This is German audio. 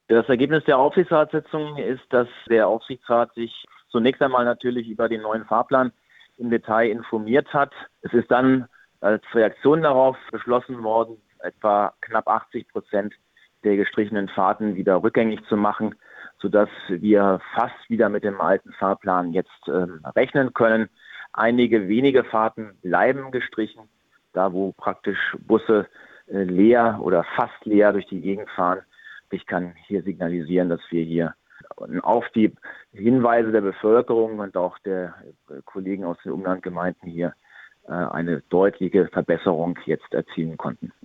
Das Ergebnis der Aufsichtsratssitzung ist, dass der Aufsichtsrat sich zunächst einmal natürlich über den neuen Fahrplan im Detail informiert hat. Es ist dann als Reaktion darauf beschlossen worden, etwa knapp 80% der gestrichenen Fahrten wieder rückgängig zu machen, sodass wir fast wieder mit dem alten Fahrplan jetzt rechnen können. Einige wenige Fahrten bleiben gestrichen, da wo praktisch Busse leer oder fast leer durch die Gegend fahren. Ich kann hier signalisieren, dass wir hier auf die Hinweise der Bevölkerung und auch der Kollegen aus den Umlandgemeinden hier eine deutliche Verbesserung jetzt erzielen konnten.